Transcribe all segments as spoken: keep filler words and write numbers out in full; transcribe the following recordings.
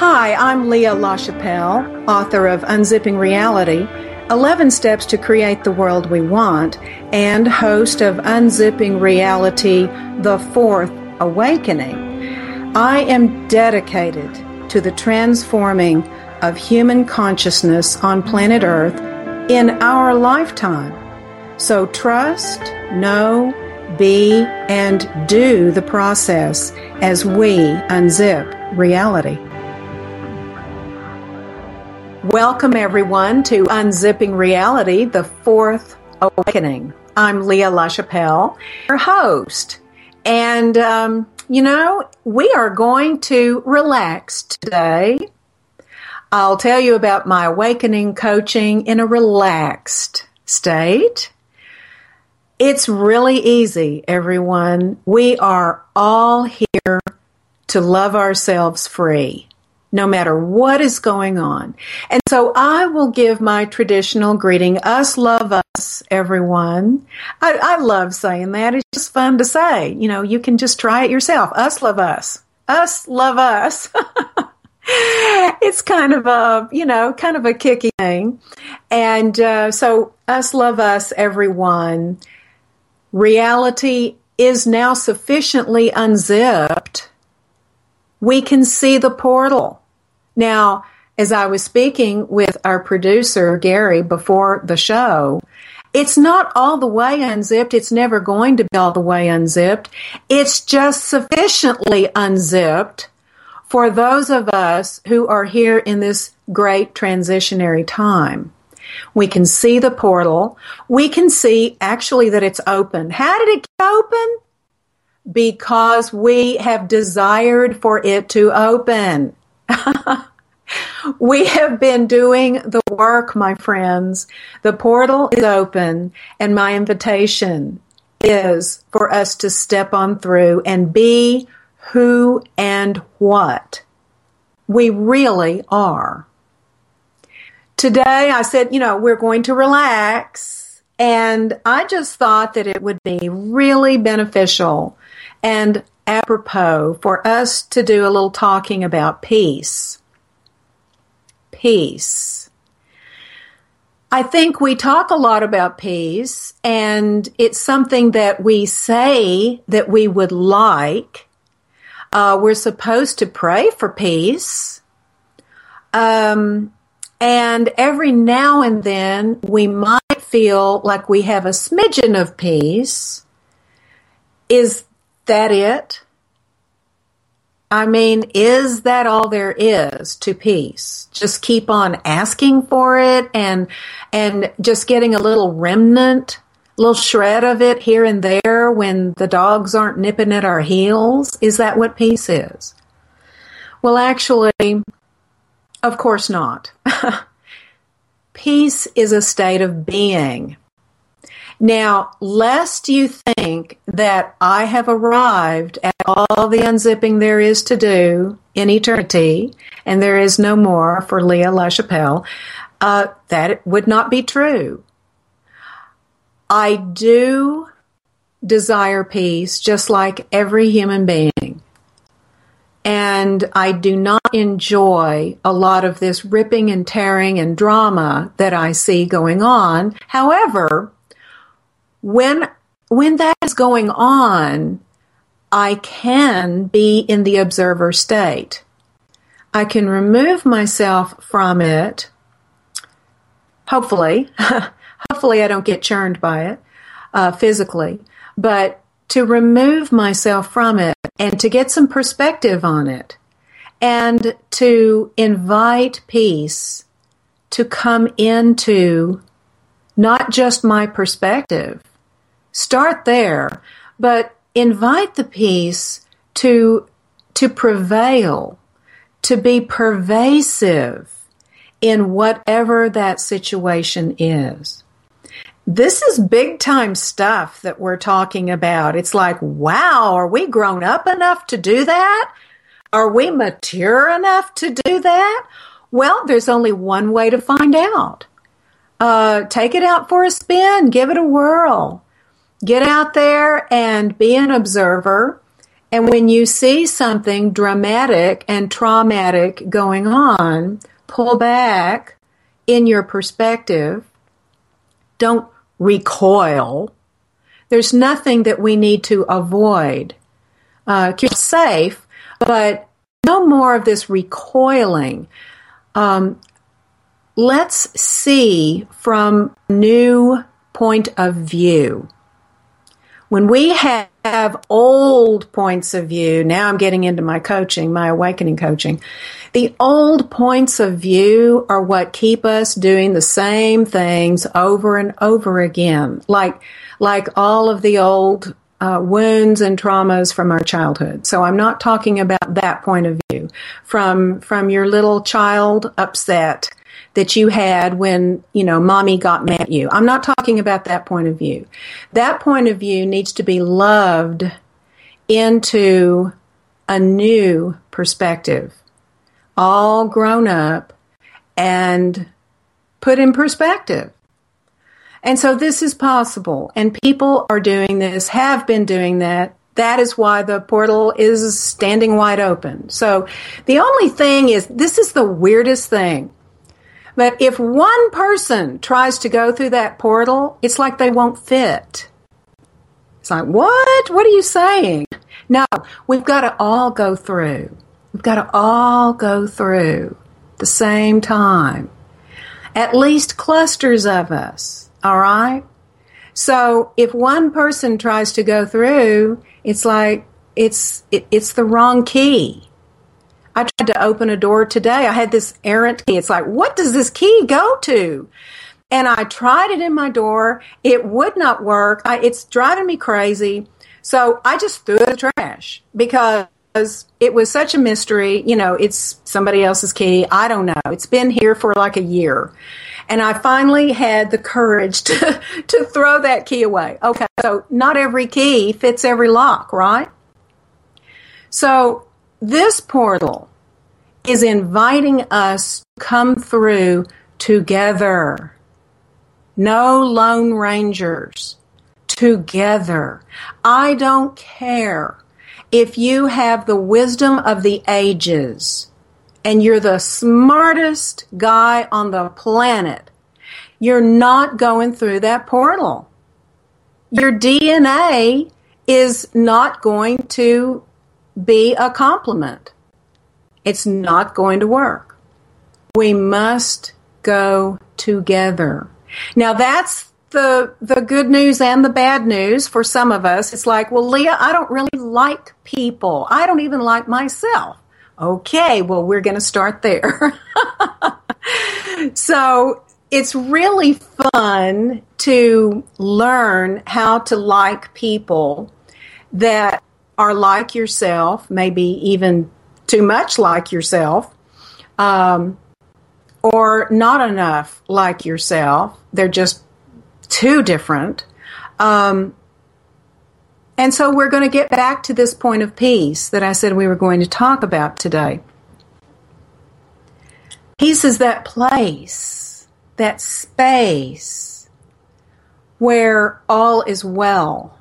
Hi, I'm Leah LaChapelle, author of Unzipping Reality, eleven Steps to Create the World We Want, and host of Unzipping Reality, The Fourth Awakening. I am dedicated to the transforming of human consciousness on planet Earth in our lifetime. So trust, know, be, and do the process as we unzip reality. Welcome, everyone, to Unzipping Reality, the Fourth Awakening. I'm Leah LaChapelle, your host. And, um, you know, we are going to relax today. I'll tell you about my awakening coaching in a relaxed state. It's really easy, everyone. We are all here to love ourselves free, no matter what is going on. And so I will give my traditional greeting, us love us, everyone. I, I love saying that. It's just fun to say. You know, you can just try it yourself. Us love us. Us love us. It's kind of a, you know, kind of a kicky thing. And uh, so us love us, everyone. Reality is now sufficiently unzipped. We can see the portal. Now, as I was speaking with our producer, Gary, before the show, it's not all the way unzipped. It's never going to be all the way unzipped. It's just sufficiently unzipped for those of us who are here in this great transitionary time. We can see the portal. We can see actually that it's open. How did it get open? Because we have desired for it to open. We have been doing the work, my friends. The portal is open, and my invitation is for us to step on through and be who and what we really are. Today, I said, you know, we're going to relax, and I just thought that it would be really beneficial and apropos for us to do a little talking about peace. Peace. I think we talk a lot about peace, and it's something that we say that we would like. Uh, we're supposed to pray for peace. Um, and every now and then we might feel like we have a smidgen of peace. Is that it? I mean, is that all there is to peace? Just keep on asking for it and and just getting a little remnant, little shred of it here and there when the dogs aren't nipping at our heels? Is that what peace is? Well, actually, of course not. Peace is a state of being. Now, lest you think that I have arrived at all the unzipping there is to do in eternity, and there is no more for Leah LaChapelle, uh, that would not be true. I do desire peace just like every human being. And I do not enjoy a lot of this ripping and tearing and drama that I see going on. However, When when that is going on, I can be in the observer state. I can remove myself from it, hopefully. Hopefully I don't get churned by it uh, physically. But to remove myself from it and to get some perspective on it and to invite peace to come into not just my perspective. Start there, but invite the peace to, to prevail, to be pervasive in whatever that situation is. This is big time stuff that we're talking about. It's like, wow, are we grown up enough to do that? Are we mature enough to do that? Well, there's only one way to find out. Uh, take it out for a spin, give it a whirl. Get out there and be an observer And when you see something dramatic and traumatic going on, pull back in your perspective. Don't recoil. There's nothing that we need to avoid. Uh, keep safe, but no more of this recoiling. Um, let's see from a new point of view. When we have old points of view, now I'm getting into my coaching, my awakening coaching. The old points of view are what keep us doing the same things over and over again, like like all of the old uh, wounds and traumas from our childhood. So I'm not talking about that point of view from from your little child upset that you had when, you know, mommy got mad at you. I'm not talking about that point of view. That point of view needs to be loved into a new perspective, all grown up and put in perspective. And so this is possible, and people are doing this, have been doing that. That is why the portal is standing wide open. So the only thing is, this is the weirdest thing. But if one person tries to go through that portal, it's like they won't fit. It's like, what? What are you saying? No, we've got to all go through. We've got to all go through at the same time. At least clusters of us, all right? So if one person tries to go through, it's like it's it, it's the wrong key. I tried to open a door today. I had this errant key. It's like, what does this key go to? And I tried it in my door. It would not work. I, it's driving me crazy. So I just threw it in the trash because it was such a mystery. You know, it's somebody else's key. I don't know. It's been here for like a year. And I finally had the courage to, to throw that key away. Okay, so not every key fits every lock, right? So this portal is inviting us to come through together. No lone rangers. Together. I don't care if you have the wisdom of the ages and you're the smartest guy on the planet. You're not going through that portal. Your D N A is not going to be a compliment. It's not going to work. We must go together. Now that's the the good news and the bad news for some of us. It's like, well, Leah, I don't really like people. I don't even like myself. Okay, well, we're going to start there. So it's really fun to learn how to like people that are like yourself, maybe even too much like yourself, um, or not enough like yourself. They're just too different. Um, and so we're going to get back to this point of peace that I said we were going to talk about today. Peace is that place, that space where all is well.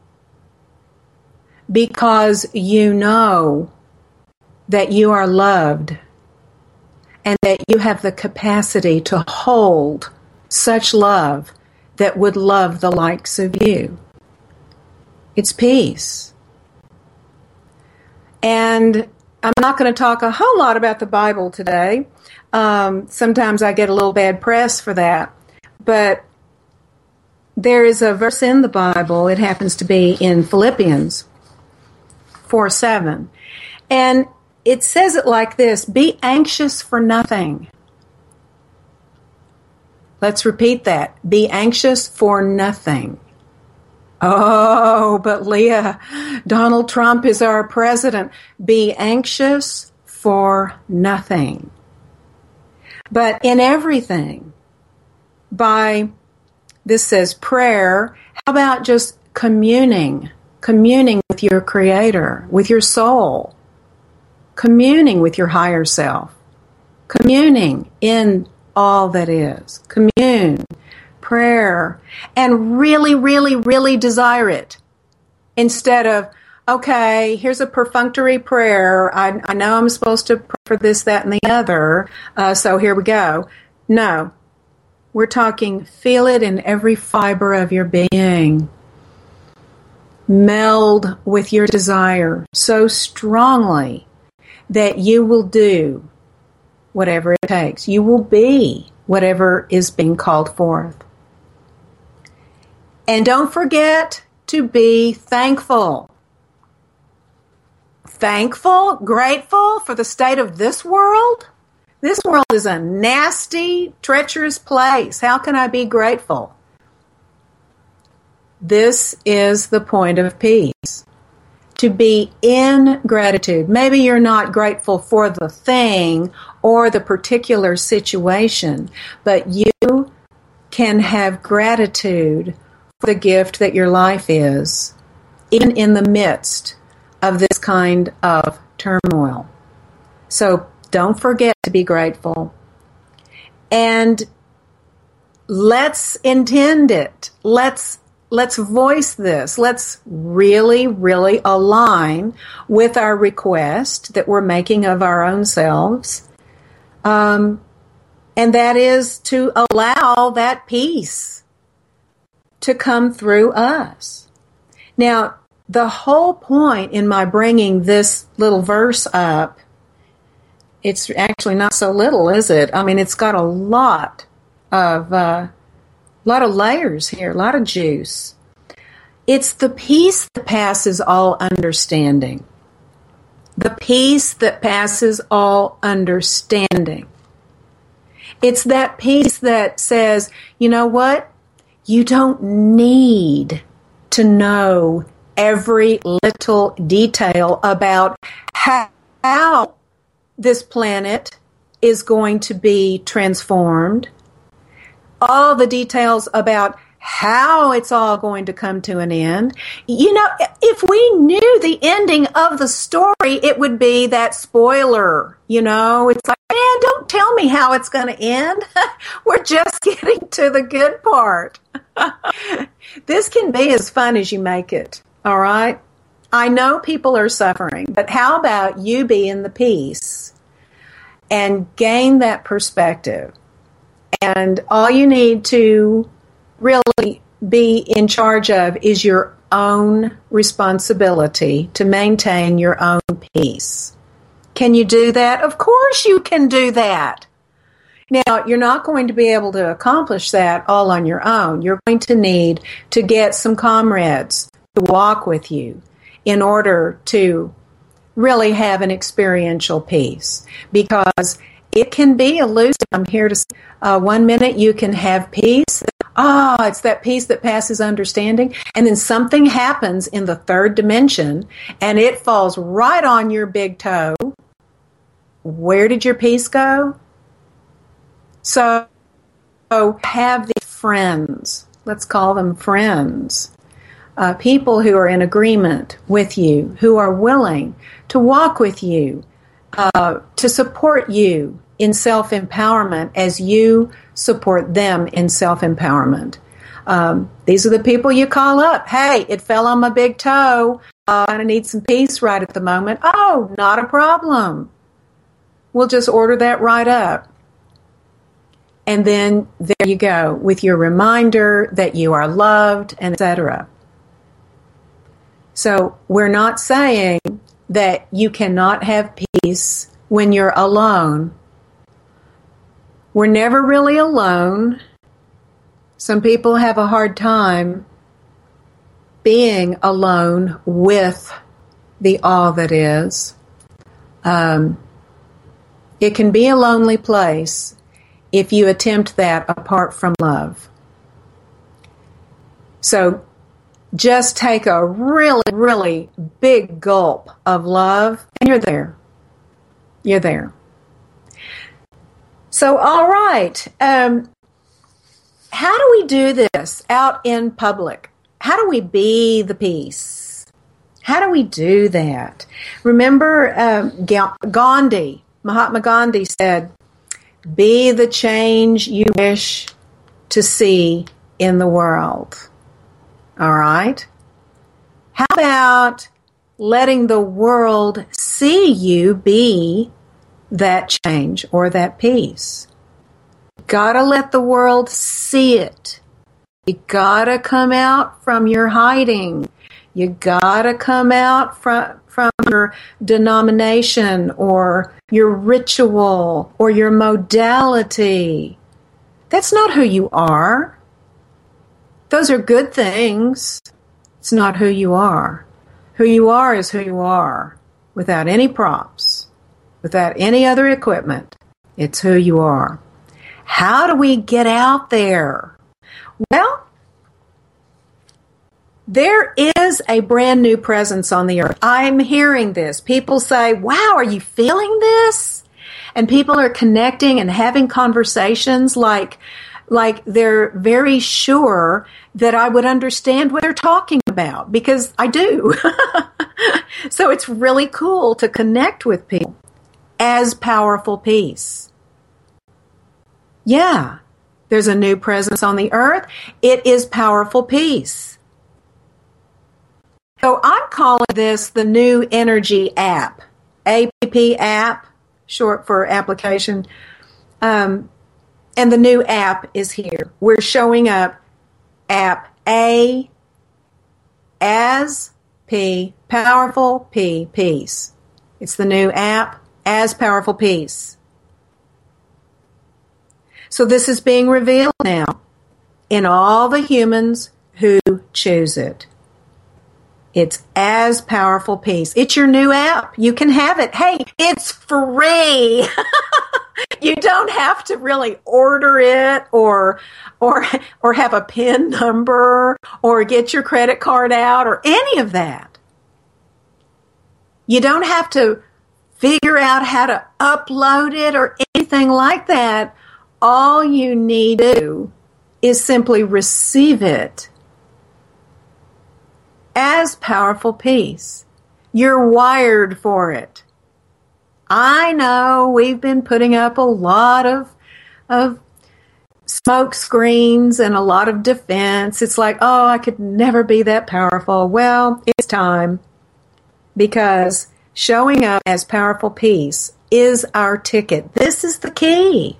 Because you know that you are loved and that you have the capacity to hold such love that would love the likes of you. It's peace. And I'm not going to talk a whole lot about the Bible today. Um, sometimes I get a little bad press for that. But there is a verse in the Bible. It happens to be in Philippians four seven. And it says it like this: be anxious for nothing. Let's repeat that. Be anxious for nothing. Oh, but Leah, Donald Trump is our president. Be anxious for nothing. But in everything, by, this says prayer, how about just communing? Communing with your Creator, with your soul. Communing with your higher self. Communing in all that is. Commune, prayer, and really, really, really desire it. Instead of, okay, here's a perfunctory prayer. I, I know I'm supposed to pray for this, that, and the other, uh, so here we go. No, we're talking feel it in every fiber of your being. Meld with your desire so strongly that you will do whatever it takes. You will be whatever is being called forth. And don't forget to be thankful. Thankful, grateful for the state of this world. This world is a nasty, treacherous place. How can I be grateful? This is the point of peace. To be in gratitude. Maybe you're not grateful for the thing or the particular situation, but you can have gratitude for the gift that your life is, even in the midst of this kind of turmoil. So don't forget to be grateful. And let's intend it. Let's Let's voice this. Let's really, really align with our request that we're making of our own selves. Um, and that is to allow that peace to come through us. Now, the whole point in my bringing this little verse up, it's actually not so little, is it? I mean, it's got a lot of... Uh, A lot of layers here, a lot of juice. It's the peace that passes all understanding. The peace that passes all understanding. It's that peace that says, you know what? You don't need to know every little detail about how this planet is going to be transformed. All the details about how it's all going to come to an end. You know, if we knew the ending of the story, it would be that spoiler. You know, it's like, man, don't tell me how it's going to end. We're just getting to the good part. This can be as fun as you make it. All right. I know people are suffering, but how about you be in the peace and gain that perspective? And all you need to really be in charge of is your own responsibility to maintain your own peace. Can you do that? Of course you can do that. Now, you're not going to be able to accomplish that all on your own. You're going to need to get some comrades to walk with you in order to really have an experiential peace, because it can be elusive. I'm here to say, uh, one minute you can have peace. Ah, oh, it's that peace that passes understanding. And then something happens in the third dimension and it falls right on your big toe. Where did your peace go? So, so have these friends. Let's call them friends. Uh, people who are in agreement with you, who are willing to walk with you, uh, to support you in self-empowerment as you support them in self-empowerment. Um, these are the people you call up. Hey, it fell on my big toe. Uh, I need some peace right at the moment. Oh, not a problem. We'll just order that right up. And then there you go with your reminder that you are loved, and et cetera. So we're not saying that you cannot have peace when you're alone. We're never really alone. Some people have a hard time being alone with the all that is. Um, it can be a lonely place if you attempt that apart from love. So just take a really, really big gulp of love, and you're there. You're there. So, all right. Um, how do we do this out in public? How do we be the peace? How do we do that? Remember, um, Gandhi, Mahatma Gandhi said, "Be the change you wish to see in the world." All right. How about letting the world see you be that change or that peace. Gotta let the world see it. You gotta come out from your hiding. You gotta come out from, from your denomination or your ritual or your modality. That's not who you are. Those are good things. It's not who you are. Who you are is who you are, without any props, without any other equipment. It's who you are. How do we get out there? Well, there is a brand new presence on the earth. I'm hearing this. People say, wow, are you feeling this? And people are connecting and having conversations like, like they're very sure that I would understand what they're talking about, because I do. So it's really cool to connect with people as powerful peace. Yeah, there's a new presence on the earth. It is powerful peace. So I'm calling this the New Energy app, A P P app, short for application. Um, and the new app is here. We're showing up app A as P, powerful P, peace. It's the new app as powerful peace. So this is being revealed now in all the humans who choose it. It's as powerful peace. It's your new app. You can have it. Hey, it's free. You don't have to really order it or or or have a PIN number or get your credit card out or any of that. You don't have to figure out how to upload it or anything like that. All you need to do is simply receive it as powerful peace. You're wired for it. I know we've been putting up a lot of of smoke screens and a lot of defense. It's like, oh, I could never be that powerful. Well, it's time, because showing up as powerful peace is our ticket. This is the key.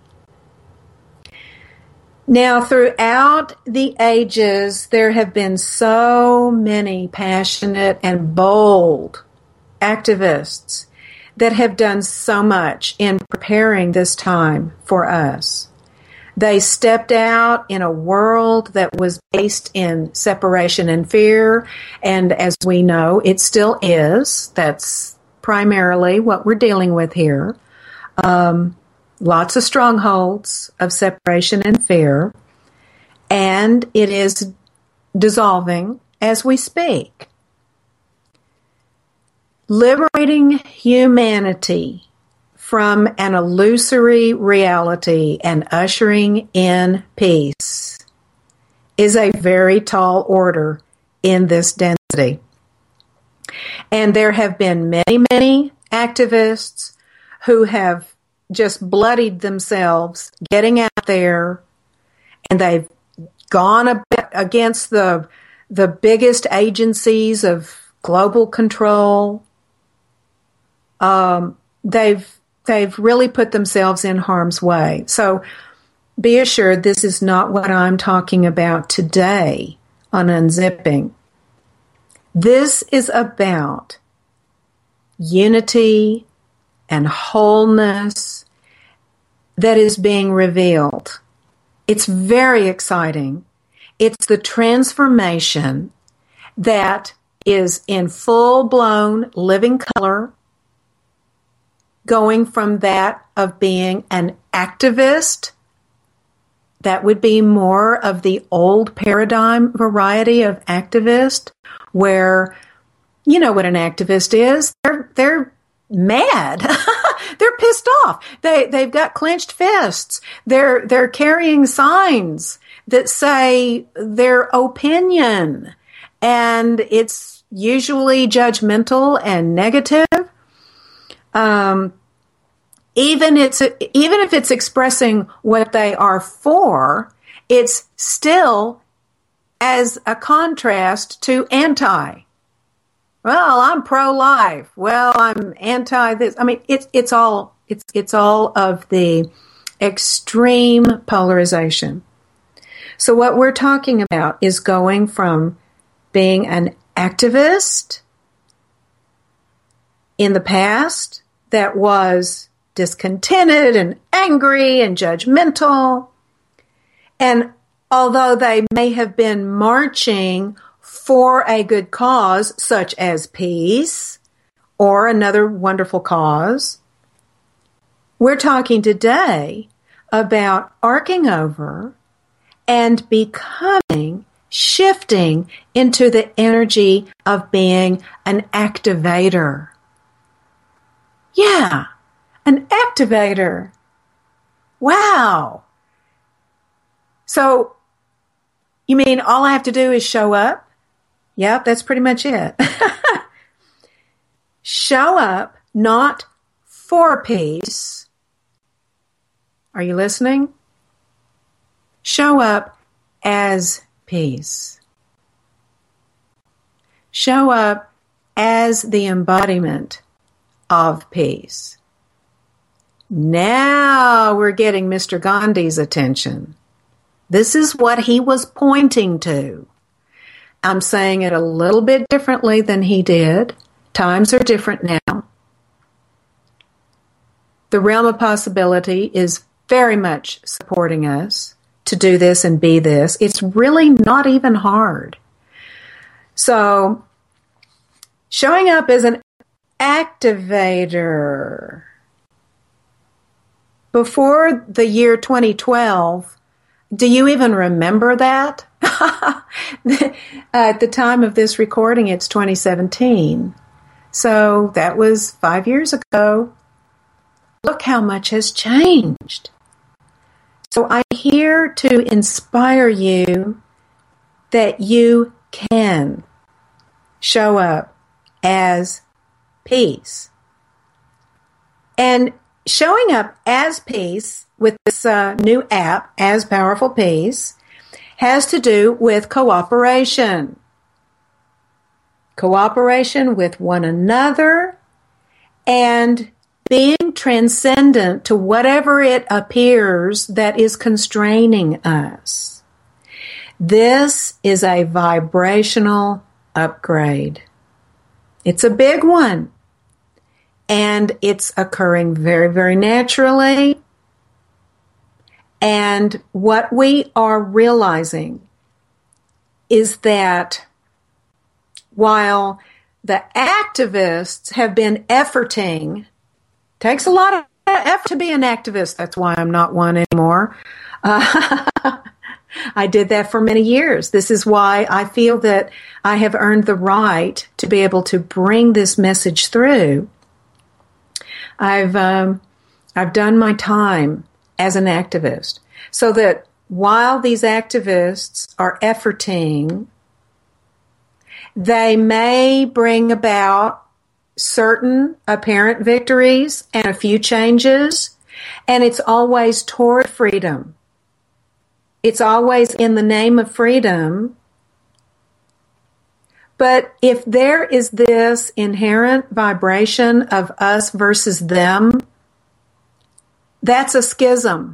Now, throughout the ages, there have been so many passionate and bold activists that have done so much in preparing this time for us. They stepped out in a world that was based in separation and fear, and as we know, it still is. That's primarily what we're dealing with here. Um, lots of strongholds of separation and fear, and it is dissolving as we speak. Liberating humanity from an illusory reality and ushering in peace is a very tall order in this density. And there have been many, many activists who have just bloodied themselves getting out there, and they've gone a bit against the the biggest agencies of global control. Um, they've they've really put themselves in harm's way. So be assured this is not what I'm talking about today on Unzipping. This is about unity and wholeness that is being revealed. It's very exciting. It's the transformation that is in full-blown living color, going from that of being an activist, that would be more of the old paradigm variety of activist, where, you know what an activist is. They're, they're mad. They're pissed off. They, they've got clenched fists. They're, they're carrying signs that say their opinion, and it's usually judgmental and negative. Um, even it's even if it's expressing what they are for, it's still as a contrast to anti. Well, I'm pro-life. Well, I'm anti this. I mean, it's it's all it's it's all of the extreme polarization. So what we're talking about is going from being an activist in the past that was discontented and angry and judgmental. And although they may have been marching for a good cause, such as peace or another wonderful cause, we're talking today about arcing over and becoming, shifting into the energy of being an activator. Yeah, an activator. Wow. So, you mean all I have to do is show up? Yep, that's pretty much it. Show up, not for peace. Are you listening? Show up as peace. Show up as the embodiment of peace. Now we're getting Mister Gandhi's attention. This is what he was pointing to. I'm saying it a little bit differently than he did. Times are different now. The realm of possibility is very much supporting us to do this and be this. It's really not even hard. So, showing up as an activator. Before the year twenty twelve, do you even remember that? At the time of this recording, it's twenty seventeen. So that was five years ago. Look how much has changed. So I'm here to inspire you that you can show up as peace. And showing up as peace with this uh, new app, As Powerful Peace, has to do with cooperation. Cooperation with one another and being transcendent to whatever it appears that is constraining us. This is a vibrational upgrade. It's a big one. And it's occurring very, very naturally. And what we are realizing is that while the activists have been efforting, takes a lot of effort to be an activist. That's why I'm not one anymore. Uh, I did that for many years. This is why I feel that I have earned the right to be able to bring this message through. I've um, I've done my time as an activist, so that while these activists are efforting, they may bring about certain apparent victories and a few changes, and it's always toward freedom. It's always in the name of freedom. But if there is this inherent vibration of us versus them, that's a schism.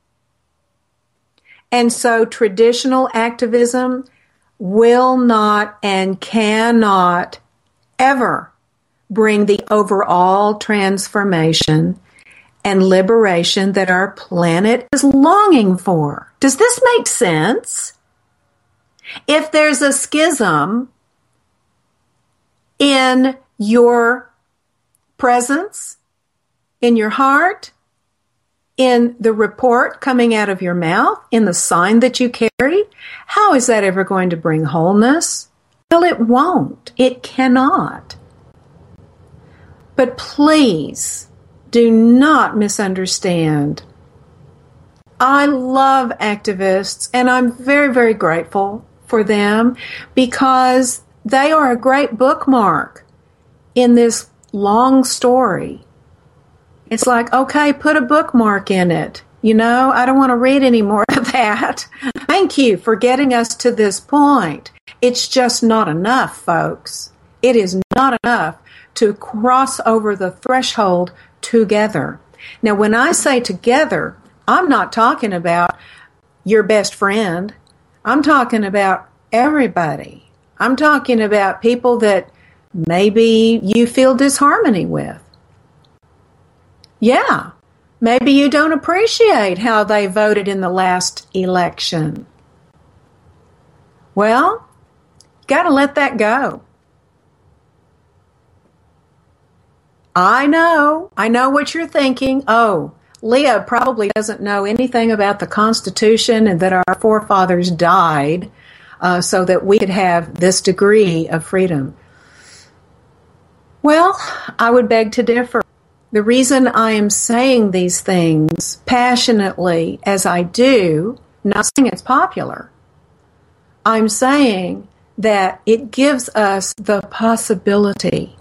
And so traditional activism will not and cannot ever bring the overall transformation and liberation that our planet is longing for. Does this make sense? If there's a schism in your presence, in your heart, in the report coming out of your mouth, in the sign that you carry, how is that ever going to bring wholeness? Well, it won't. It cannot. But please do not misunderstand. I love activists, and I'm very, very grateful for them because they are a great bookmark in this long story. It's like, okay, put a bookmark in it. You know, I don't want to read any more of that. Thank you for getting us to this point. It's just not enough, folks. It is not enough to cross over the threshold together. Now, when I say together, I'm not talking about your best friend. I'm talking about everybody. I'm talking about people that maybe you feel disharmony with. Yeah, maybe you don't appreciate how they voted in the last election. Well, got to let that go. I know, I know what you're thinking. Oh, Leah probably doesn't know anything about the Constitution and that our forefathers died uh, so that we could have this degree of freedom. Well, I would beg to differ. The reason I am saying these things passionately as I do, not saying it's popular, I'm saying that it gives us the possibility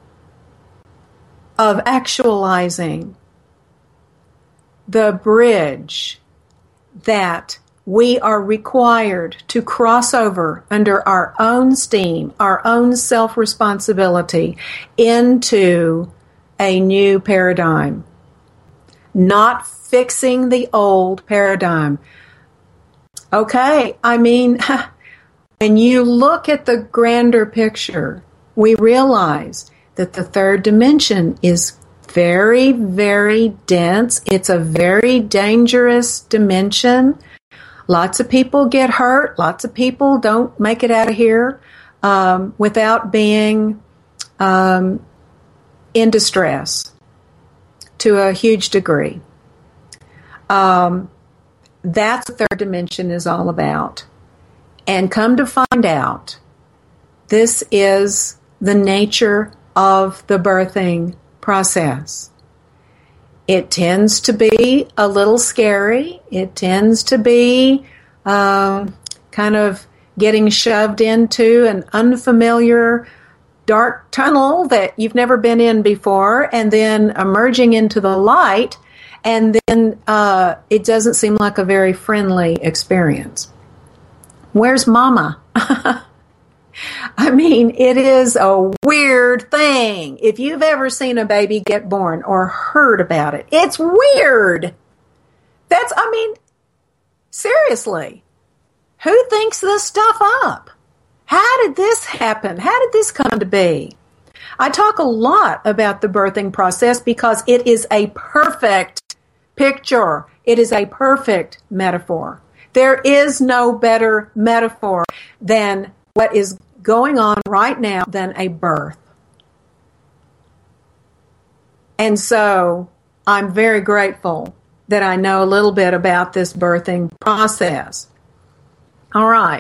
of actualizing the bridge that we are required to cross over under our own steam, our own self-responsibility into a new paradigm. Not fixing the old paradigm. Okay, I mean, when you look at the grander picture, we realize that the third dimension is very, very dense. It's a very dangerous dimension. Lots of people get hurt. Lots of people don't make it out of here um, without being um, in distress to a huge degree. Um, that's what third dimension is all about. And come to find out, this is the nature of the birthing process. It tends to be a little scary. It tends to be um, kind of getting shoved into an unfamiliar dark tunnel that you've never been in before, and then emerging into the light, and then uh, it doesn't seem like a very friendly experience. Where's Mama? I mean, it is a weird thing. If you've ever seen a baby get born or heard about it, it's weird. That's, I mean, seriously, who thinks this stuff up? How did this happen? How did this come to be? I talk a lot about the birthing process because it is a perfect picture. It is a perfect metaphor. There is no better metaphor than what is going on right now than a birth. And so I'm very grateful that I know a little bit about this birthing process. All right.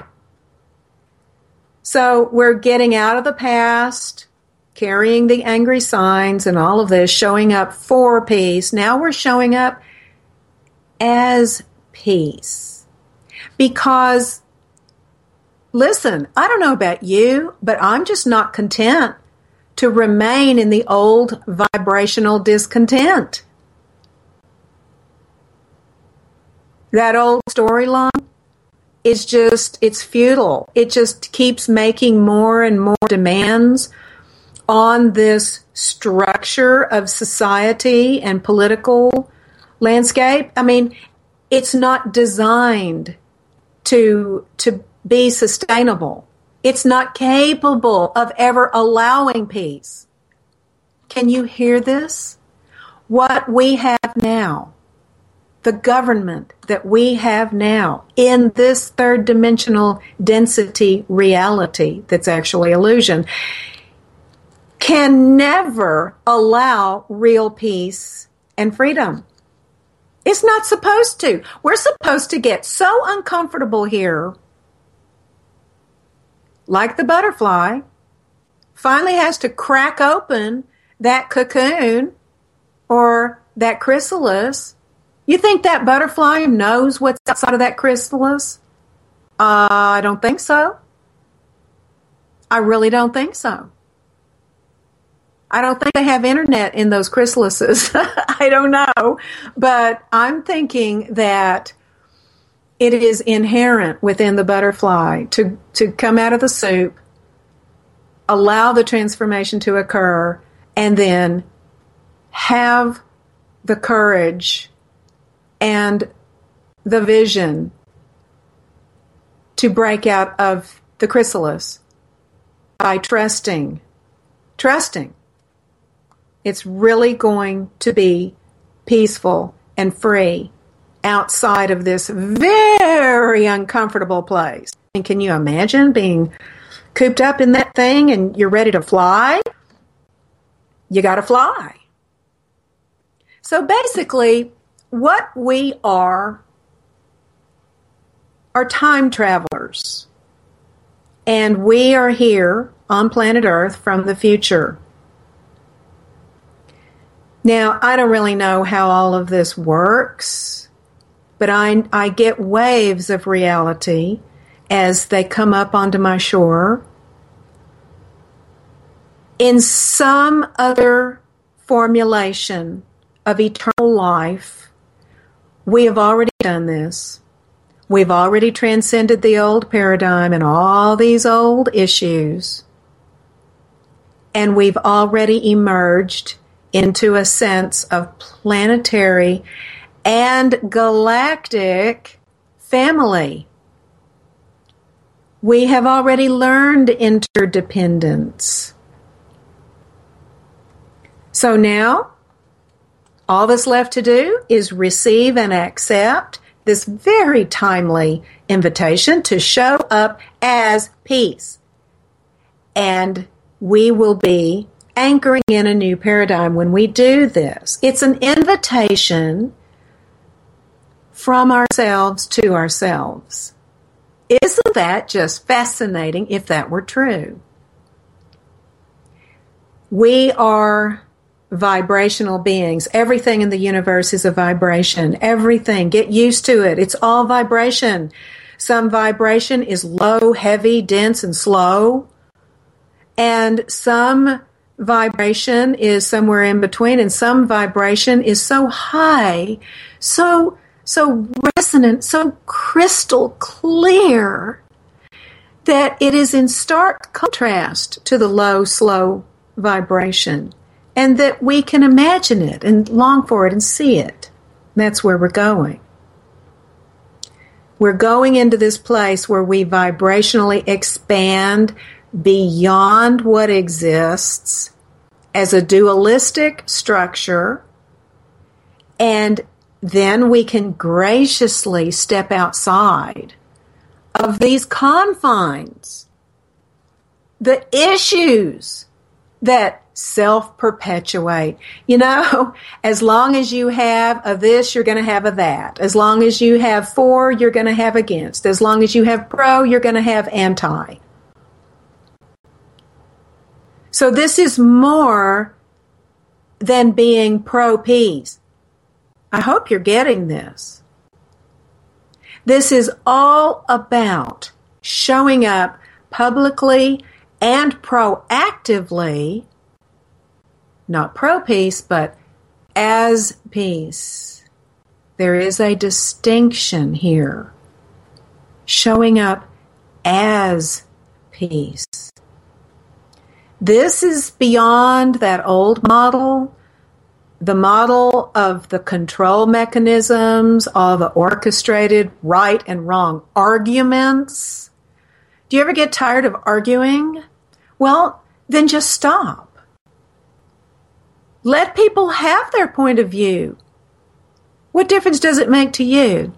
So we're getting out of the past, carrying the angry signs and all of this, showing up for peace. Now we're showing up as peace. Because listen, I don't know about you, but I'm just not content to remain in the old vibrational discontent. That old storyline is just, it's futile. It just keeps making more and more demands on this structure of society and political landscape. I mean, it's not designed to, to be sustainable. It's not capable of ever allowing peace. Can you hear this? What we have now, the government that we have now in this third dimensional density reality that's actually illusion, can never allow real peace and freedom. It's not supposed to. We're supposed to get so uncomfortable here, like the butterfly, finally has to crack open that cocoon or that chrysalis. You think that butterfly knows what's outside of that chrysalis? Uh, I don't think so. I really don't think so. I don't think they have internet in those chrysalises. I don't know. But I'm thinking that it is inherent within the butterfly to, to come out of the soup allow the transformation to occur, and then have the courage and the vision to break out of the chrysalis by trusting, trusting. It's really going to be peaceful and free outside of this very uncomfortable place. And can you imagine being cooped up in that thing and you're ready to fly? You got to fly. So basically, what we are are time travelers. And we are here on planet Earth from the future. Now, I don't really know how all of this works, but I, I get waves of reality as they come up onto my shore. In some other formulation of eternal life, we have already done this. We've already transcended the old paradigm and all these old issues. And we've already emerged into a sense of planetary and galactic family. We have already learned interdependence. So now, all that's left to do is receive and accept this very timely invitation to show up as peace. And we will be anchoring in a new paradigm when we do this. It's an invitation from ourselves to ourselves. Isn't that just fascinating if that were true? We are vibrational beings. Everything in the universe is a vibration. Everything. Get used to it. It's all vibration. Some vibration is low, heavy, dense, and slow. And some vibration is somewhere in between. And some vibration is so high, so, so resonant, so crystal clear that it is in stark contrast to the low, slow vibration. And that we can imagine it and long for it and see it. That's where we're going. We're going into this place where we vibrationally expand beyond what exists as a dualistic structure, and then we can graciously step outside of these confines, the issues that self-perpetuate. You know, as long as you have a this, you're going to have a that. As long as you have for, you're going to have against. As long as you have pro, you're going to have anti. So this is more than being pro-peace. I hope you're getting this. This is all about showing up publicly and proactively, not pro-peace, but as peace. There is a distinction here. Showing up as peace. This is beyond that old model, the model of the control mechanisms, all the orchestrated right and wrong arguments. Do you ever get tired of arguing? Well, then just stop. Let people have their point of view. What difference does it make to you?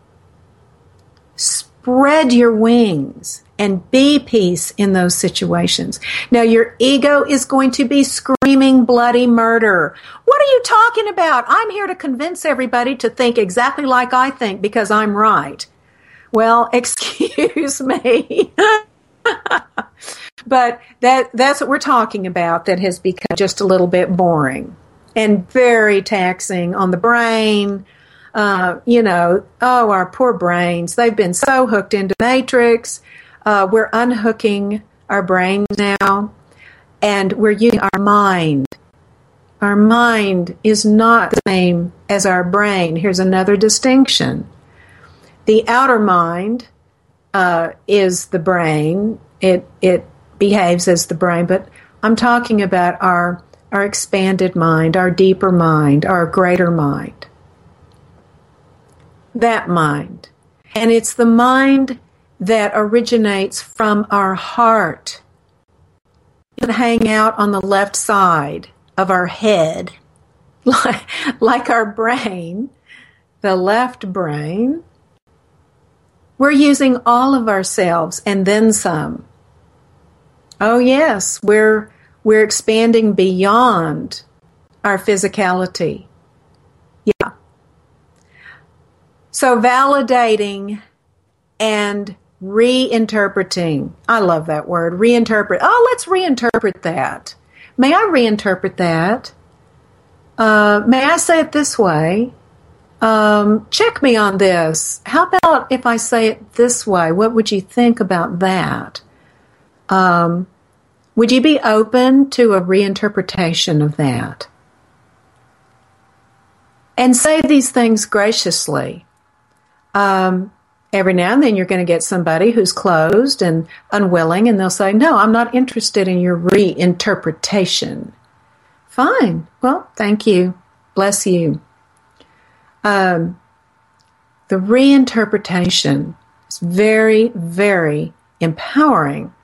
Spread your wings and be peace in those situations. Now, your ego is going to be screaming bloody murder. What are you talking about? I'm here to convince everybody to think exactly like I think because I'm right. Well, excuse me. But that that's what we're talking about that has become just a little bit boring and very taxing on the brain. Uh, you know, oh, our poor brains. They've been so hooked into Matrix. Uh, we're unhooking our brains now, and we're using our mind. Our mind is not the same as our brain. Here's another distinction. The outer mind uh, is the brain. It it behaves as the brain, but I'm talking about our, our expanded mind, our deeper mind, our greater mind. That mind. And it's the mind that originates from our heart. It can hang out on the left side of our head, like, like our brain, the left brain. We're using all of ourselves and then some. Oh yes, we're we're expanding beyond our physicality. Yeah. So validating and reinterpreting. I love that word, reinterpret. Oh, let's reinterpret that. May I reinterpret that? Uh, may I say it this way? Um, check me on this. How about if I say it this way? What would you think about that? Um, would you be open to a reinterpretation of that? And say these things graciously. Um, every now and then you're going to get somebody who's closed and unwilling, and they'll say, no, I'm not interested in your reinterpretation. Fine. Well, thank you. Bless you. Um, the reinterpretation is very, very empowering.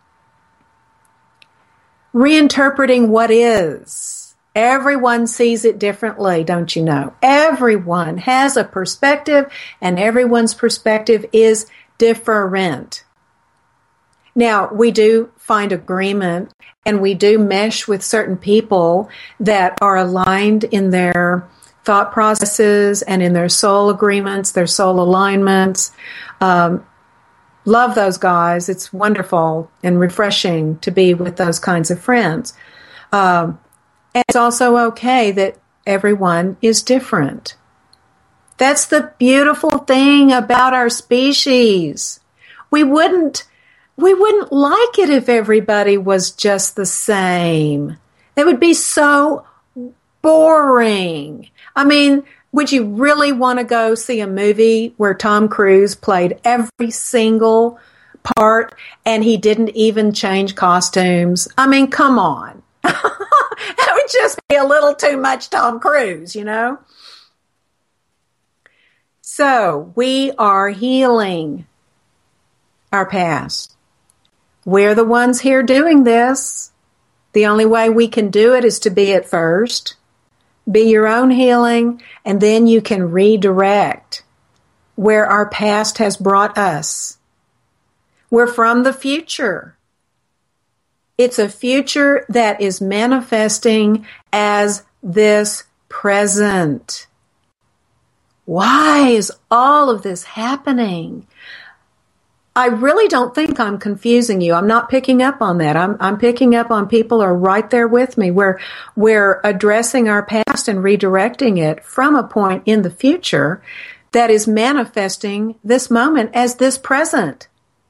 Reinterpreting what is. Everyone sees it differently, don't you know? Everyone has a perspective, and everyone's perspective is different. Now, we do find agreement, and we do mesh with certain people that are aligned in their thought processes and in their soul agreements, their soul alignments. Um, love those guys. It's wonderful and refreshing to be with those kinds of friends. Um, and it's also okay that everyone is different. That's the beautiful thing about our species. We wouldn't, we wouldn't like it if everybody was just the same. It would be so boring. I mean, would you really want to go see a movie where Tom Cruise played every single part and he didn't even change costumes? I mean, come on. That would just be a little too much Tom Cruise, you know? So, we are healing our past. We're the ones here doing this. The only way we can do it is to be it first. Be your own healing, and then you can redirect where our past has brought us. We're from the future. It's a future that is manifesting as this present. Why is all of this happening? I really don't think I'm confusing you. I'm not picking up on that. I'm, I'm picking up on people are right there with me. We're, we're addressing our past and redirecting it from a point in the future that is manifesting this moment as this present.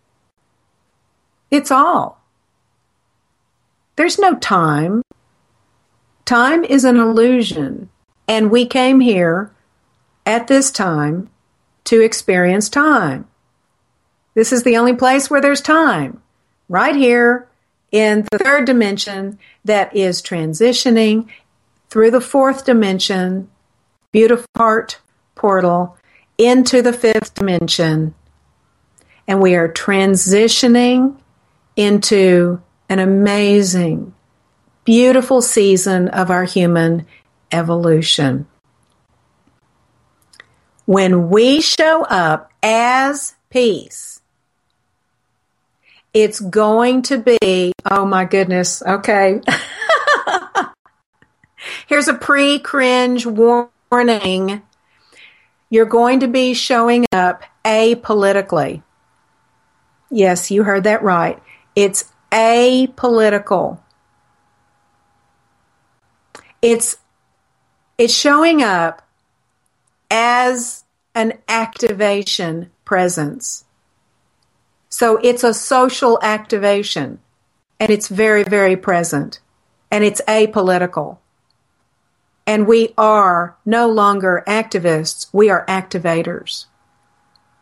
It's all. There's no time. Time is an illusion, and we came here at this time to experience time. This is the only place where there's time, right here in the third dimension that is transitioning through the fourth dimension, beautiful heart portal, into the fifth dimension. And we are transitioning into an amazing, beautiful season of our human evolution. When we show up as peace, it's going to be, oh my goodness, okay. Here's a pre-cringe warning. You're going to be showing up apolitically. Yes, you heard that right. It's apolitical. It's, it's showing up as an activation presence. So it's a social activation, and it's very, very present, and it's apolitical. And we are no longer activists, we are activators.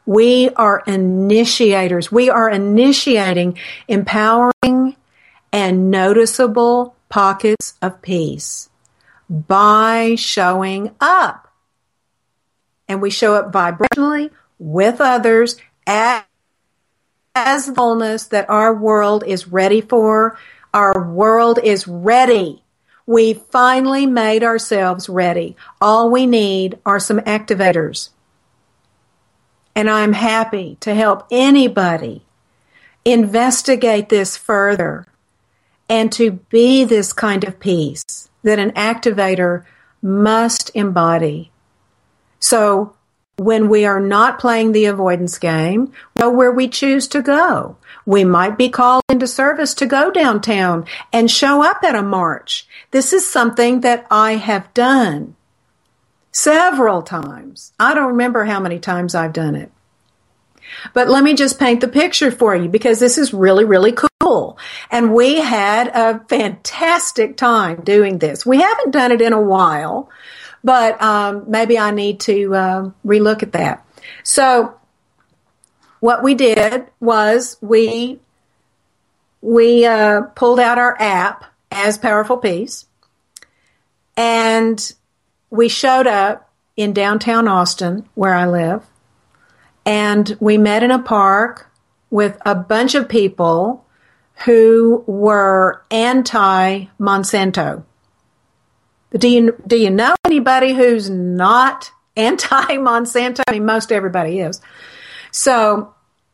We are initiators. We are initiating empowering and noticeable pockets of peace by showing up. And we show up vibrationally with others as, as the wholeness that our world is ready for. Our world is ready. We finally made ourselves ready. All we need are some activators. And I'm happy to help anybody investigate this further and to be this kind of peace that an activator must embody. So when we are not playing the avoidance game, we know where we choose to go. We might be called into service to go downtown and show up at a march. This is something that I have done several times. I don't remember how many times I've done it. But let me just paint the picture for you because this is really, really cool. And we had a fantastic time doing this. We haven't done it in a while, but um, maybe I need to uh, relook at that. So what we did was we we uh, pulled out our app as Powerful Peace, and we showed up in downtown Austin, where I live, and we met in a park with a bunch of people who were anti-Monsanto. Do you, do you know anybody who's not anti-Monsanto? I mean, most everybody is. So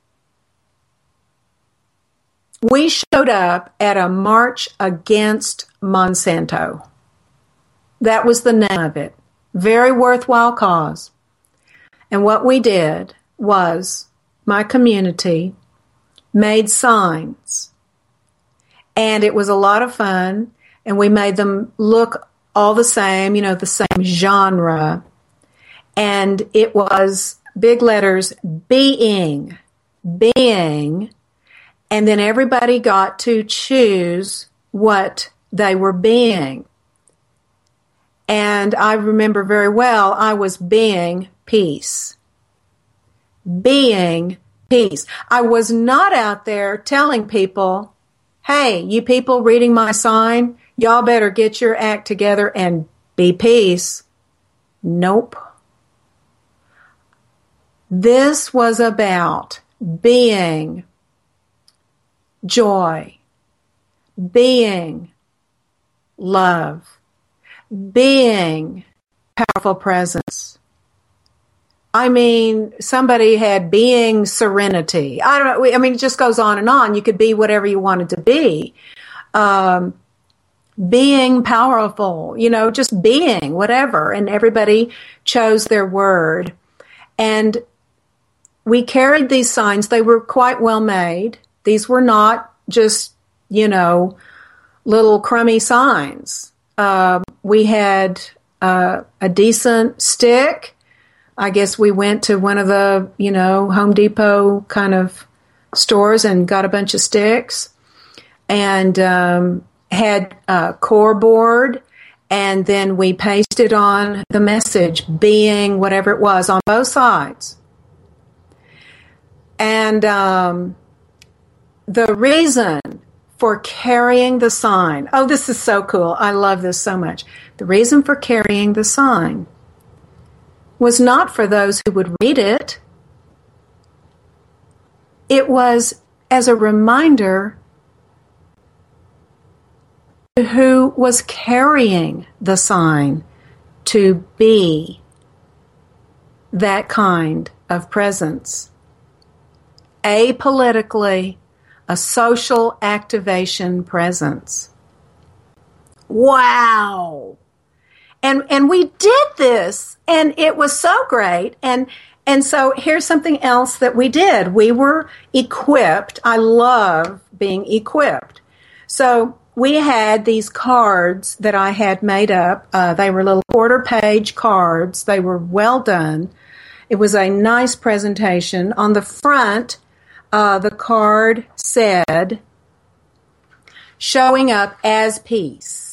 we showed up at a march against Monsanto. That was the name of it. Very worthwhile cause. And what we did was my community made signs. And it was a lot of fun. And we made them look all the same, you know, the same genre. And it was big letters, being, being. And then everybody got to choose what they were being. And I remember very well, I was being peace. Being peace. I was not out there telling people, hey, you people reading my sign, y'all better get your act together and be peace. Nope. This was about being joy, being love, being powerful presence. I mean, somebody had being serenity. I don't know. I mean, it just goes on and on. You could be whatever you wanted to be. Um, being powerful, you know, just being whatever. And everybody chose their word. And we carried these signs. They were quite well made. These were not just, you know, little crummy signs. Uh, we had uh, a decent stick. I guess we went to one of the, you know, Home Depot kind of stores and got a bunch of sticks and um, had a core board. And then we pasted on the message, being whatever it was, on both sides. And um, the reason for carrying the sign, oh, this is so cool. I love this so much. The reason for carrying the sign was not for those who would read it. It was as a reminder to who was carrying the sign to be that kind of presence. Apolitically, a social activation presence. Wow. And and we did this, and it was so great. And and so here's something else that we did. We were equipped. I love being equipped. So we had these cards that I had made up. Uh, they were little quarter-page cards. They were well done. It was a nice presentation. On the front, uh, the card said, showing up as peace.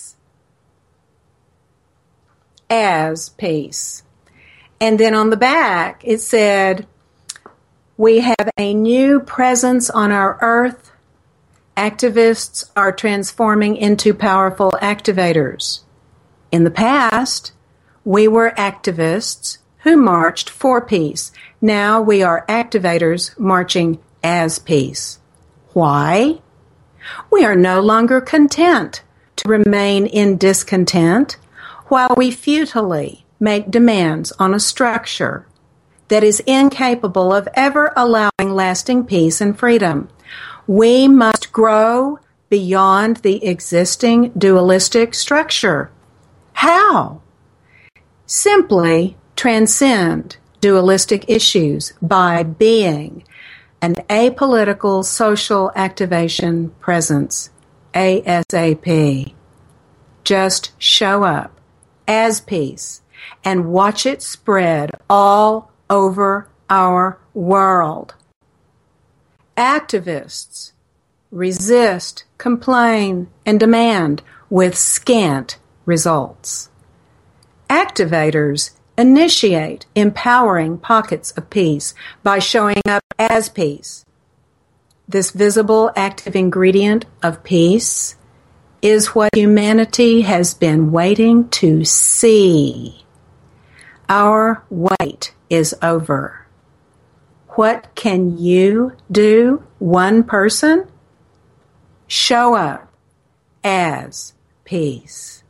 As peace. And then on the back, it said, We have a new presence on our earth. Activists are transforming into powerful activators. In the past, we were activists who marched for peace. Now we are activators marching as peace. Why? We are no longer content to remain in discontent while we futilely make demands on a structure that is incapable of ever allowing lasting peace and freedom. We must grow beyond the existing dualistic structure. How? Simply transcend dualistic issues by being an apolitical social activation presence, ASAP. Just show up as peace and watch it spread all over our world. Activists resist, complain, and demand with scant results. Activators initiate empowering pockets of peace by showing up as peace. This visible active ingredient of peace is what humanity has been waiting to see. Our wait is over. What can you do, one person? Show up as peace.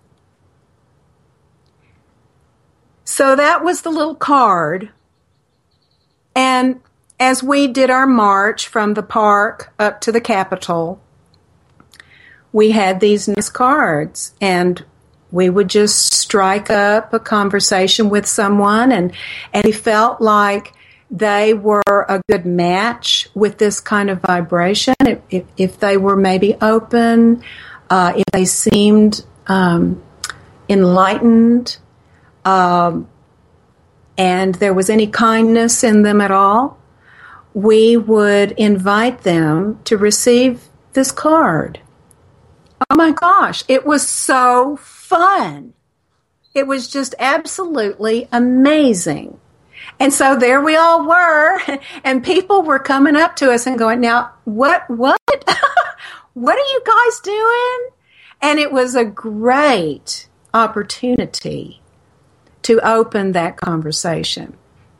So that was the little card. And as we did our march from the park up to the Capitol, we had these nice cards, and we would just strike up a conversation with someone, and, and we felt like they were a good match with this kind of vibration. If, if, if they were maybe open, uh, if they seemed um, enlightened, um, and there was any kindness in them at all, we would invite them to receive this card. Oh my gosh, it was so fun. It was just absolutely amazing. And so there we all were, and people were coming up to us and going, now, what, what, what are you guys doing? And it was a great opportunity to open that conversation.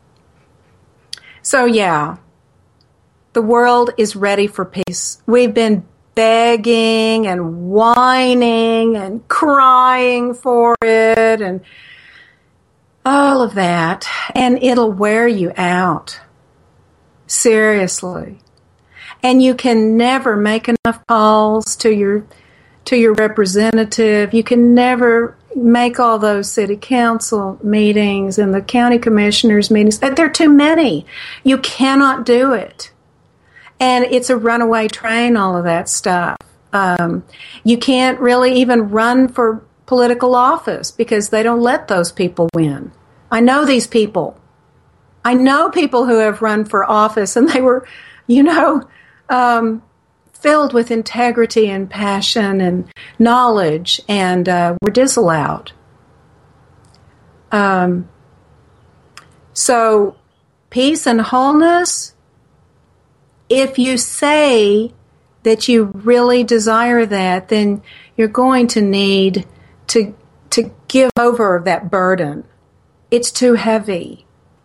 So yeah, the world is ready for peace. We've been begging and whining and crying for it and all of that, and it'll wear you out. Seriously. And you can never make enough calls to your to your representative. You can never make all those city council meetings and the county commissioners meetings. There are too many. You cannot do it. And it's a runaway train, all of that stuff. Um, you can't really even run for political office because they don't let those people win. I know these people. I know people who have run for office, and they were, you know, um, filled with integrity and passion and knowledge, and uh, were disallowed. Um, so peace and wholeness, if you say that you really desire that, then you're going to need to to give over that burden. It's too heavy.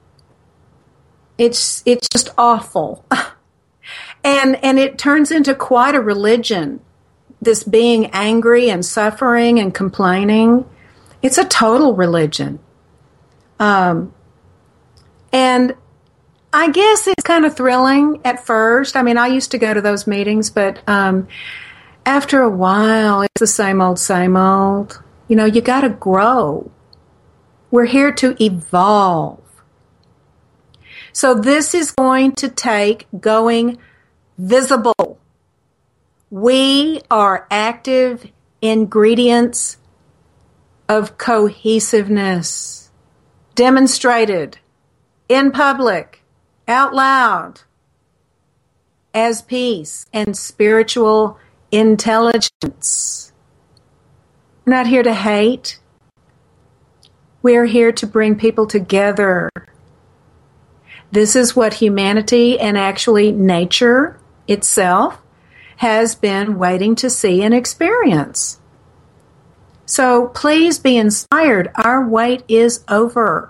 It's it's just awful. And and it turns into quite a religion, this being angry and suffering and complaining. It's a total religion. Um, and I guess it's kind of thrilling at first. I mean, I used to go to those meetings, but um, after a while, it's the same old, same old. You know, you got to grow. We're here to evolve. So this is going to take going visible. We are active ingredients of cohesiveness, demonstrated in public, out loud, as peace and spiritual intelligence. We're not here to hate. We're here to bring people together. This is what humanity and actually nature itself has been waiting to see and experience. So please be inspired. Our wait is over.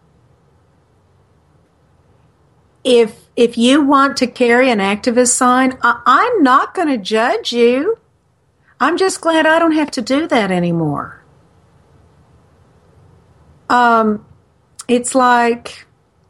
If if you want to carry an activist sign, I, I'm not going to judge you. I'm just glad I don't have to do that anymore. Um, it's like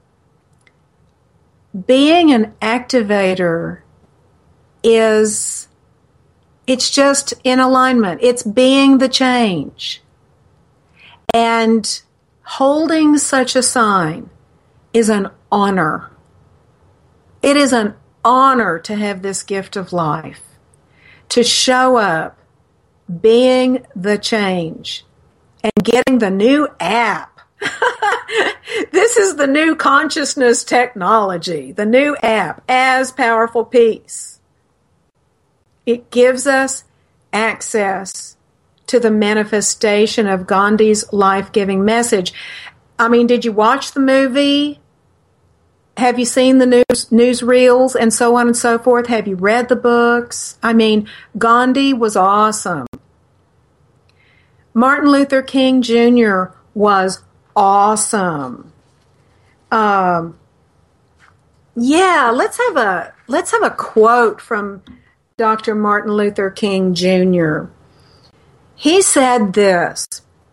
being an activator is, it's just in alignment. It's being the change. And holding such a sign is an honor. It is an honor to have this gift of life, to show up, being the change, and getting the new app. This is the new consciousness technology, the new app, As Powerful Peace. It gives us access to the manifestation of Gandhi's life-giving message. I mean, did you watch the movie? Have you seen the news newsreels and so on and so forth? Have you read the books? I mean, Gandhi was awesome. Martin Luther King Junior was awesome. Um, yeah, let's have a let's have a quote from Doctor Martin Luther King Junior He said this: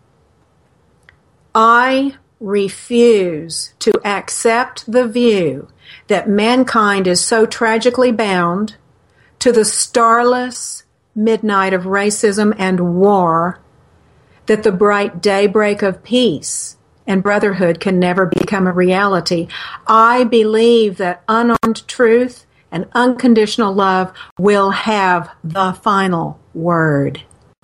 "I refuse to accept the view that mankind is so tragically bound to the starless midnight of racism and war that the bright daybreak of peace and brotherhood can never become a reality. I believe that unarmed truth and unconditional love will have the final word."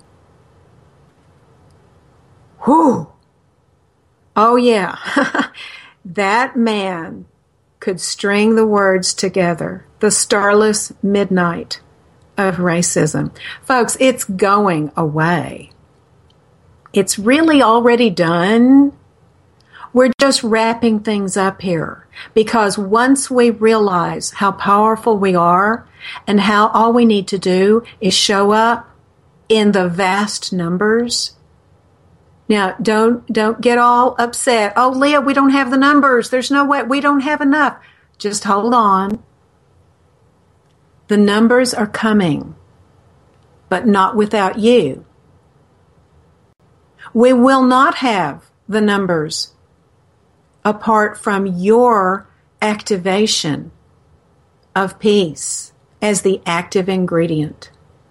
Whew. Oh, yeah. That man could string the words together. The starless midnight of racism. Folks, it's going away. It's really already done. We're just wrapping things up here, because once we realize how powerful we are and how all we need to do is show up in the vast numbers. Now, don't don't get all upset. Oh, Leah, we don't have the numbers. There's no way. We don't have enough. Just hold on. The numbers are coming, but not without you. We will not have the numbers apart from your activation of peace as the active ingredient.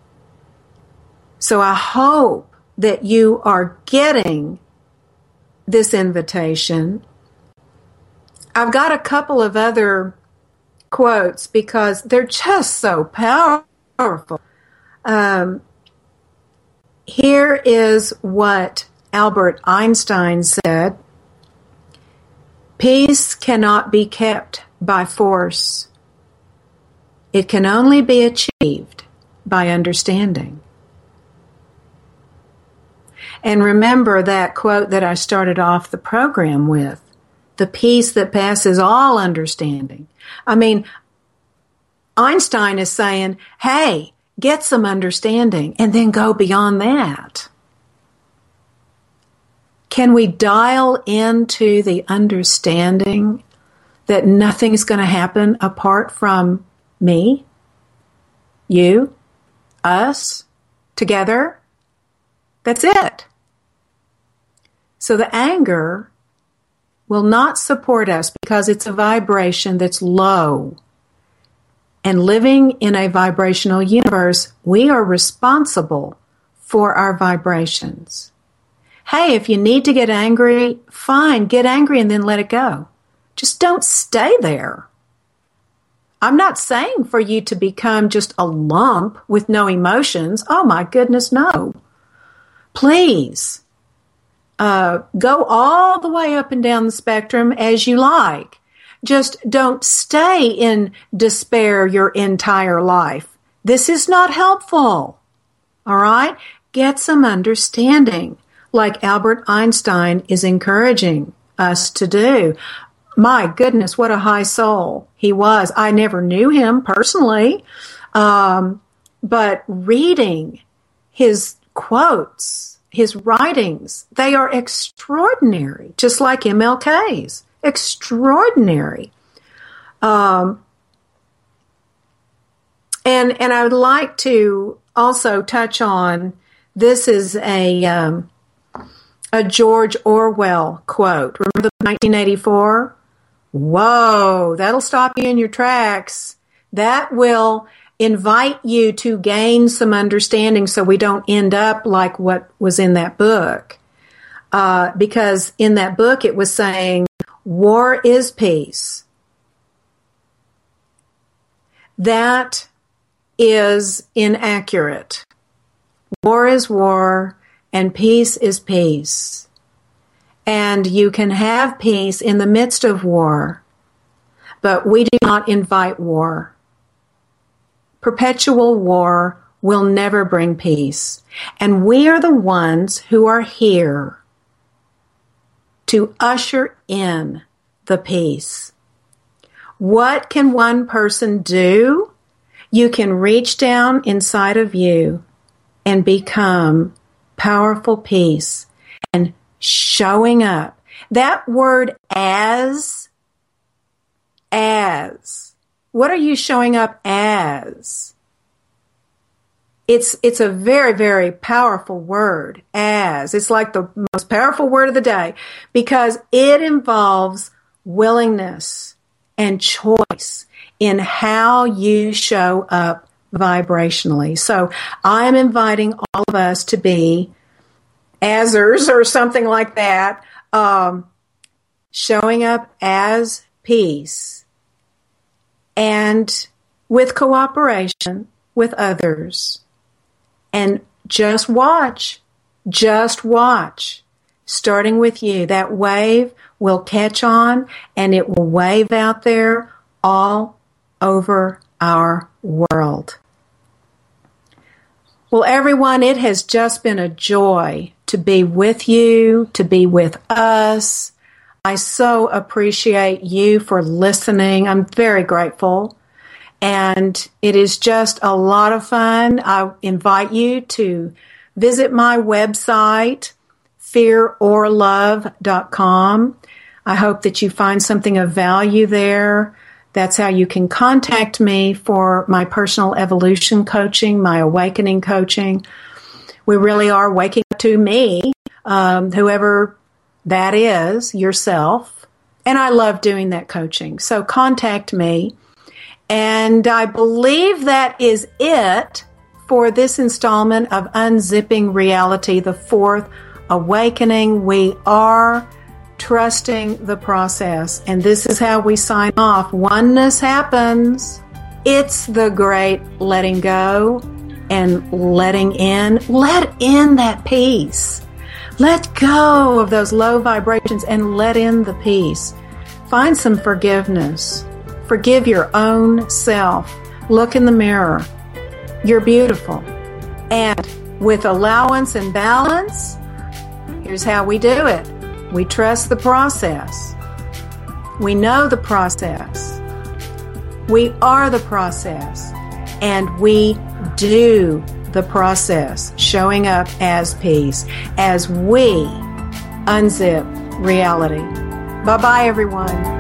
So I hope that you are getting this invitation. I've got a couple of other quotes because they're just so powerful. Um, here is what Albert Einstein said: "Peace cannot be kept by force. It can only be achieved by understanding." And remember that quote that I started off the program with, the peace that passes all understanding. I mean, Einstein is saying, hey, get some understanding and then go beyond that. Can we dial into the understanding that nothing's going to happen apart from me, you, us, together? That's it. So the anger will not support us because it's a vibration that's low. And living in a vibrational universe, we are responsible for our vibrations. Hey, if you need to get angry, fine, get angry and then let it go. Just don't stay there. I'm not saying for you to become just a lump with no emotions. Oh my goodness, no. Please, uh, go all the way up and down the spectrum as you like. Just don't stay in despair your entire life. This is not helpful. All right? Get some understanding, like Albert Einstein is encouraging us to do. my goodness, what a high soul he was. I never knew him personally, um, but reading his quotes, his writings, they are extraordinary, just like M L K's. Extraordinary. Um, and and I would like to also touch on, this is a um, a George Orwell quote. Remember the nineteen eighty-four? Whoa, that'll stop you in your tracks. That will invite you to gain some understanding so we don't end up like what was in that book. Uh, because in that book it was saying, war is peace. That is inaccurate. War is war and peace is peace. And you can have peace in the midst of war, but we do not invite war. Perpetual war will never bring peace. And we are the ones who are here to usher in the peace. What can one person do? You can reach down inside of you and become powerful peace and showing up. That word as, as, what are you showing up as? It's, it's a very, very powerful word, as. It's like the most powerful word of the day because it involves willingness and choice in how you show up vibrationally. So I'm inviting all of us to be asers or something like that, um, showing up as peace and with cooperation with others. And just watch, just watch, starting with you. That wave will catch on and it will wave out there all over our world. Well, everyone, it has just been a joy to be with you, to be with us. I so appreciate you for listening. I'm very grateful. And it is just a lot of fun. I invite you to visit my website, fear or love dot com. I hope that you find something of value there. That's how you can contact me for my personal evolution coaching, my awakening coaching. We really are waking up to me, um, whoever that is, yourself. And I love doing that coaching. So contact me. And I believe that is it for this installment of Unzipping Reality, the fourth awakening. We are trusting the process. And this is how we sign off. Oneness happens. It's the great letting go and letting in. Let in that peace. Let go of those low vibrations and let in the peace. Find some forgiveness. Forgive your own self. Look in the mirror. You're beautiful. And with allowance and balance, here's how we do it. We trust the process. We know the process. We are the process. And we do the process, showing up as peace as we unzip reality. Bye-bye, everyone.